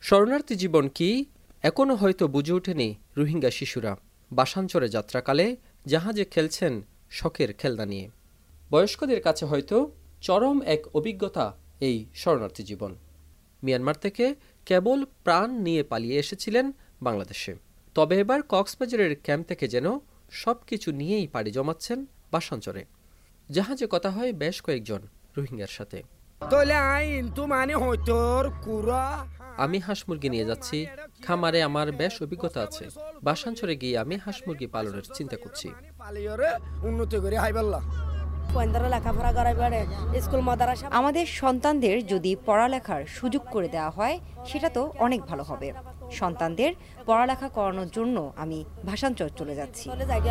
শরণার্থী জীবন কি এখনও হয়তো বুঝে ওঠেনি রোহিঙ্গা শিশুরা। বাসাঞ্চরে যাত্রাকালে জাহাজে খেলছেন শখের খেলনা নিয়ে। বয়স্কদের কাছে হয়তো চরম এক অভিজ্ঞতা এই শরণার্থী জীবন। মিয়ানমার থেকে কেবল প্রাণ নিয়ে পালিয়ে এসেছিলেন বাংলাদেশে, তবে এবার কক্সবাজারের ক্যাম্প থেকে যেন সবকিছু নিয়েই পাড়ি জমাচ্ছেন বাসাঞ্চরে। জাহাজে কথা হয় বেশ কয়েকজন রোহিঙ্গার সাথে। আমি হাঁস মুরগি নিয়ে যাচ্ছি, খামারে আমার বেশ অভিজ্ঞতা আছে। বাসাঞ্চরে গিয়ে আমি হাঁস মুরগি পালনের চিন্তা করছি। আমাদের সন্তানদের যদি পড়ালেখার সুযোগ করে দেওয়া হয় সেটা তো অনেক ভালো হবে। সন্তানদের পড়ালেখা করানোর জন্য আমি ভাষাঞ্চর চলে যাচ্ছি।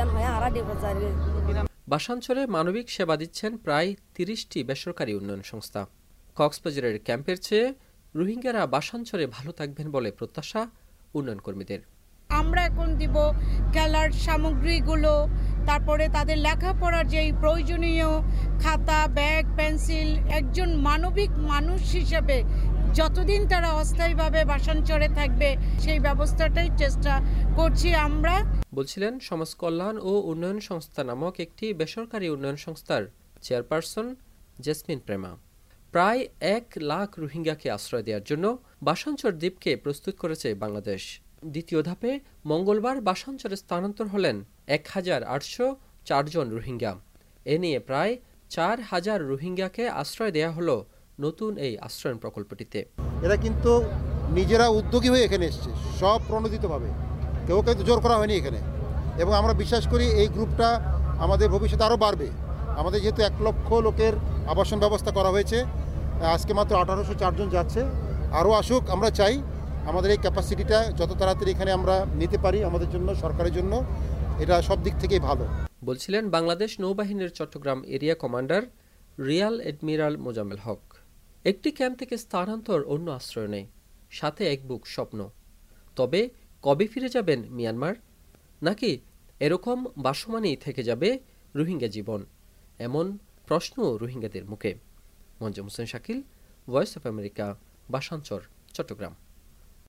বাসাঞ্চরে মানবিক সেবা দিচ্ছেন প্রায় 30টি বেসরকারি উন্নয়ন সংস্থা। কক্সবাজারের ক্যাম্পের চেয়ে রোহিঙ্গারা বাসাঞ্চরে ভালো থাকবেন বলে প্রত্যাশা উন্নয়ন কর্মীদের। আমরা এখন দিব খেলার সামগ্রীগুলো, তারপরে তাদের লেখাপড়ার যেই প্রয়োজনীয় খাতা, ব্যাগ, পেন্সিল, একজন মানবিক মানুষ হিসেবে যতদিন তারা অস্থায়ীভাবে বাসাঞ্চরে থাকবে সেই ব্যবস্থাটাই চেষ্টা করছি আমরা, বলছিলেন সমাজ কল্যাণ ও উন্নয়ন সংস্থা নামক একটি বেসরকারি উন্নয়ন সংস্থার চেয়ারপারসন জেসমিন প্রেমা। প্রায় 1 লাখ রোহিঙ্গাকে আশ্রয় দেওয়ার জন্য বাসাঞ্চর দ্বীপকে প্রস্তুত করেছে বাংলাদেশ। দ্বিতীয় ধাপে মঙ্গলবার বাসাঞ্চরে স্থানান্তর হলেন 1804 জন রোহিঙ্গা। এ নিয়ে প্রায় 4000 রোহিঙ্গাকে আশ্রয় দেয়া হলো নতুন এই আশ্রয়ণ প্রকল্পটিতে। এরা কিন্তু নিজেরা উদ্যোগী হয়ে এখানে এসছে, সব প্রণোদিতভাবে, কেউ কিন্তু জোর করা হয়নি এখানে। এবং আমরা বিশ্বাস করি এই গ্রুপটা আমাদের ভবিষ্যতে আরও বাড়বে। আমাদের যেহেতু 1 লক্ষ লোকের আবাসন ব্যবস্থা করা হয়েছে, আজকে মাত্র 1804 জন যাচ্ছে, আরও আসুক। আমরা চাই আমাদের এই ক্যাপাসিটিটা যত তাড়াতাড়ি এখানে আমরা নিতে পারি, আমাদের জন্য, সরকারের জন্য এটা সব দিক থেকেই ভালো, বলছিলেন বাংলাদেশ নৌবাহিনীর Chattogram area commander rear admiral Mozammel Haque. একটি ক্যাম্প থেকে স্থানান্তর অন্য আশ্রয় নেই, সাথে এক বুক স্বপ্ন। তবে কবে ফিরে যাবেন মিয়ানমার, নাকি এরকম বাসমানেই থেকে যাবে রোহিঙ্গা জীবন, এমন প্রশ্ন রোহিঙ্গাদের মুখে। Monjum Hossain Shakil, Voice of America, Bhasanchar, Chittagong.